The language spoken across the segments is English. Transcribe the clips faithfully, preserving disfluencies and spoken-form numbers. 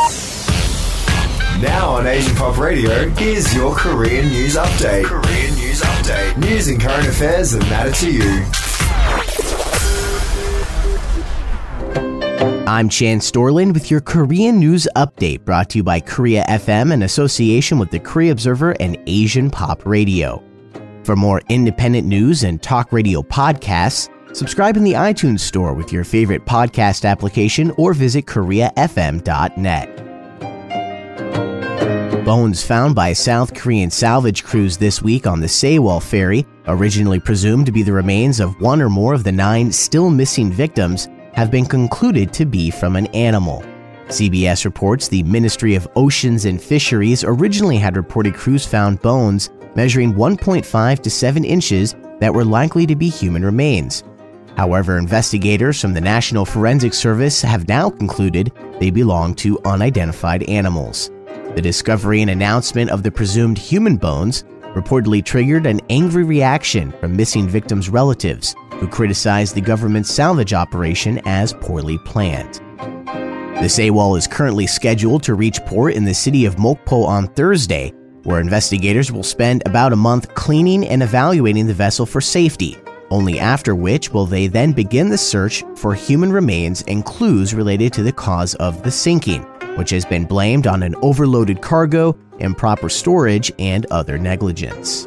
Now on Asian Pop Radio, here's your Korean News Update. Korean News Update. News and current affairs that matter to you. I'm Chan Storland with your Korean News Update, brought to you by Korea F M in association with the Korea Observer and Asian Pop Radio. For more independent news and talk radio podcasts, subscribe in the iTunes Store with your favorite podcast application or visit korea f m dot net. Bones found by South Korean salvage crews this week on the Sewol ferry, originally presumed to be the remains of one or more of the nine still missing victims, have been concluded to be from an animal. C B S reports the Ministry of Oceans and Fisheries originally had reported crews found bones measuring one point five to seven inches that were likely to be human remains. However, investigators from the National Forensic Service have now concluded they belong to unidentified animals. The discovery and announcement of the presumed human bones reportedly triggered an angry reaction from missing victims' relatives, who criticized the government's salvage operation as poorly planned. The Sewol is currently scheduled to reach port in the city of Mokpo on Thursday, where investigators will spend about a month cleaning and evaluating the vessel for safety, only after which will they then begin the search for human remains and clues related to the cause of the sinking, which has been blamed on an overloaded cargo, improper storage, and other negligence.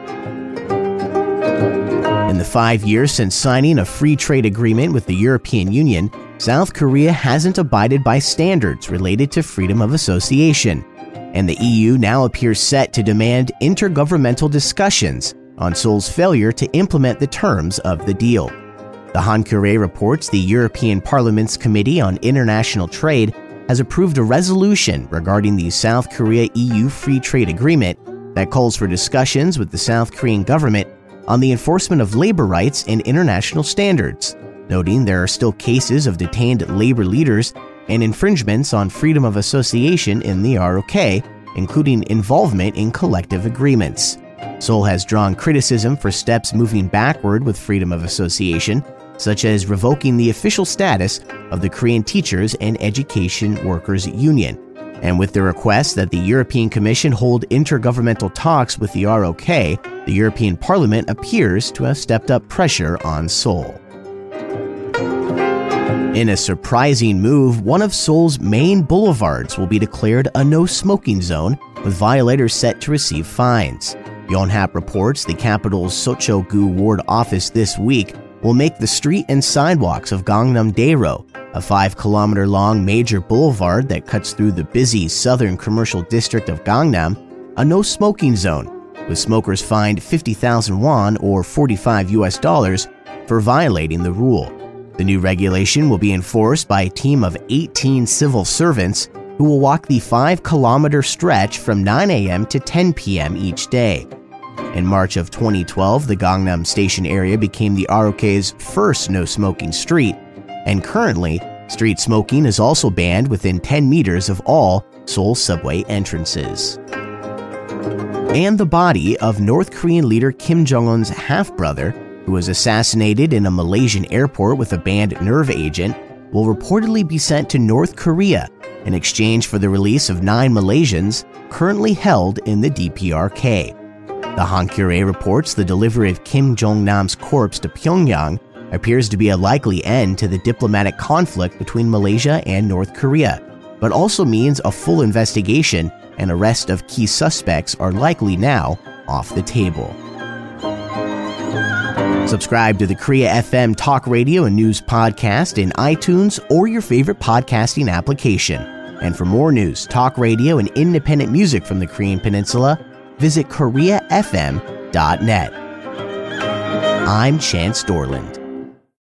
In the five years since signing a free trade agreement with the European Union, South Korea hasn't abided by standards related to freedom of association, and the E U now appears set to demand intergovernmental discussions on Seoul's failure to implement the terms of the deal. The Hankyoreh reports the European Parliament's Committee on International Trade has approved a resolution regarding the South Korea-E U Free Trade Agreement that calls for discussions with the South Korean government on the enforcement of labor rights and international standards, noting there are still cases of detained labor leaders and infringements on freedom of association in the R O K, including involvement in collective agreements. Seoul has drawn criticism for steps moving backward with freedom of association, such as revoking the official status of the Korean Teachers and Education Workers Union, and with the request that the European Commission hold intergovernmental talks with the R O K, the European Parliament appears to have stepped up pressure on Seoul. In a surprising move, one of Seoul's main boulevards will be declared a no-smoking zone, with violators set to receive fines. Yonhap reports the capital's Seocho-gu ward office this week will make the street and sidewalks of Gangnam-daero, a five-kilometer-long major boulevard that cuts through the busy southern commercial district of Gangnam, a no-smoking zone, with smokers fined fifty thousand won or forty-five U S dollars for violating the rule. The new regulation will be enforced by a team of eighteen civil servants who will walk the five-kilometer stretch from nine a.m. to ten p.m. each day. In March of twenty twelve, the Gangnam Station area became the R O K's first no-smoking street, and currently, street smoking is also banned within ten meters of all Seoul subway entrances. And the body of North Korean leader Kim Jong-un's half-brother, who was assassinated in a Malaysian airport with a banned nerve agent, will reportedly be sent to North Korea in exchange for the release of nine Malaysians currently held in the D P R K. The Hankyoreh reports the delivery of Kim Jong-nam's corpse to Pyongyang appears to be a likely end to the diplomatic conflict between Malaysia and North Korea, but also means a full investigation and arrest of key suspects are likely now off the table. Subscribe to the Korea F M Talk Radio and News Podcast in iTunes or your favorite podcasting application. And for more news, talk radio, and independent music from the Korean Peninsula, visit korea f m dot net. I'm Chance Dorland.